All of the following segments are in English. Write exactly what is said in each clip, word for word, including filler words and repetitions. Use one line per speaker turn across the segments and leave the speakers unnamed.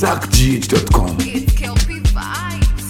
zach g h dot com.
It's Kelpie Vibes.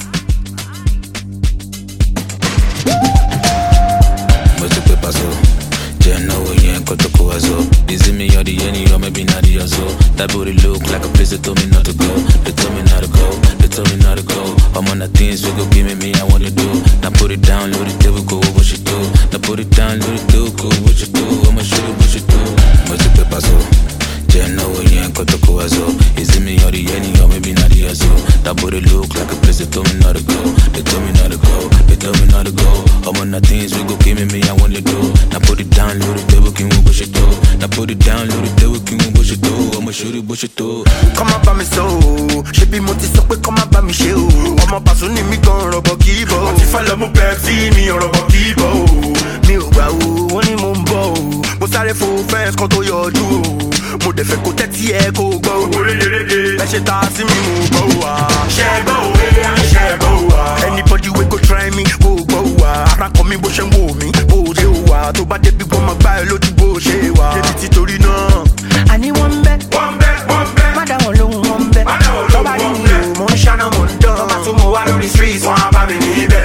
Mucho que pasó, ya no voy en cuanto coazo. Dizzy me or the any or maybe not the other. That booty look like a place that told me not to go. They told me not to go, they told me not to go. I'm on the things we go give me me I want to do. Now put it down, load it, there we go, what you do. Now put it down, load it, do, go, what you do. I'ma shoot it, what you do. Mucho que pasó, ya no voy en cuanto coazo. Dizzy me or the any or maybe not the other. That booty look like a place that told me not to go. They told me not to go, they told me not to go. I'm on the things we go give me me I want to do. Now put it down, load it, there we go, what you do. Now put it down, load it, there we go, what you do. I'ma shoot it, what you do.
Come up by me so, she be mo ti sọ pé come up by me ṣe o. Ọmọ Paso ni mi gan rọ̀bọ̀ kì í bọ̀. Wọ́n ti fẹ́ lọ mú Pepsi mi rọ̀bọ̀ kì í bọ̀ o. Mi ò gbà o, wọ́n ní mo ń bọ̀ o. Mo sáré fo fẹ́ǹsì kan tó yọjú o. Mo dẹ̀ fẹ́ kó tẹ́tí ẹ kó gbọ́ o. Ẹ ṣe ta sí mi mo gbọ́ o wa. Ṣé gbọ́ o, ṣé gbọ́ o wa. Anybody wey go try me kó gbọ́ o wa. Ara kọ mi bó ṣe ń wò mí, bó ṣe o wa. Tó bá débi wọ́n máa gbá ẹ lójú bó ṣe wà. Débi tí torí náà. Àní wọ́n ń bẹ́. Wọ́n ń bẹ́, wọ́n ń bẹ́. Má dá wọn lóhùn wọ́n ń bẹ́. Má dá wọn lóhùn wọ́n ń bẹ́. Tọ́ba rí mi o, mo ń ṣáná mo ń dán. Tọ́ba tún mo wá lórí streets, wọ́n á bá mi níbẹ̀.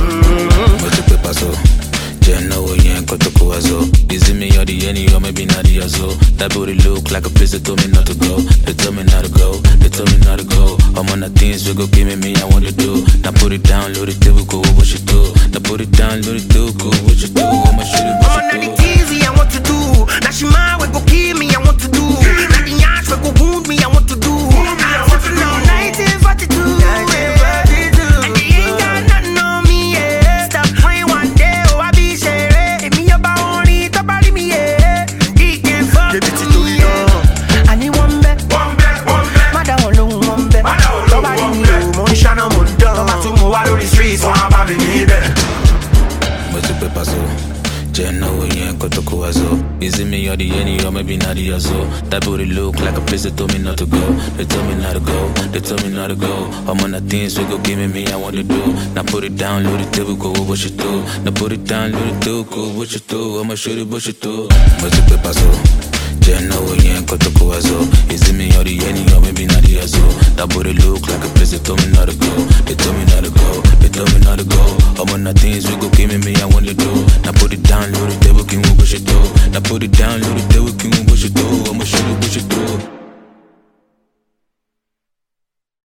Mucho que pasó, ya no voy en cuanto coazo. Dizzy me or the any or maybe not the other. That booty look like a place that told me not to go. They told me not to go, they told me not to go. I'm on the things we go give me me I want to do. Now put it down, load it, there we go, what you do. Now put it down, load it, do, go, what you do. I'ma shoot it, what
I'm on
you
the
do.
easy, I want to do. Now she mine, we go kill me, I want to do. Now the yash, we go wound me, I want to do. I want to do. nineteen forty-two, yeah. And they ain't got nothing on me, yeah. Stop praying one day, oh, I be share. Me about only, top of me, yeah. He can fuck me, yeah. I need one bet, one bet, one bet. Mada one long, one bet. Top of me, oh, mon shana, mon dog. Top of mo out on the streets, one about me, yeah.
Mucho que pasó, ya no voy en cuanto coazo. Dizzy me or the any or maybe not the other. That booty look like a place that told me not to go. They told me not to go, they told me not to go. I'm on the things we go give me me I want to do. Now put it down, load it, there we go, what you do. Now put it down, load it, do, go, what you do. I'ma shoot it, what you do. Mucho que pasó, ya no voy en cuanto coazo. Dizzy me or the any or maybe not the other. That booty look like a place that told me not to go. They told me not to go, they told me not to go. I'm on the things we go give me me I want to do. Now put it down, load it, there we go, what you do. Now put it down, load it, there we go, what you do. I'ma shoot it, what you do.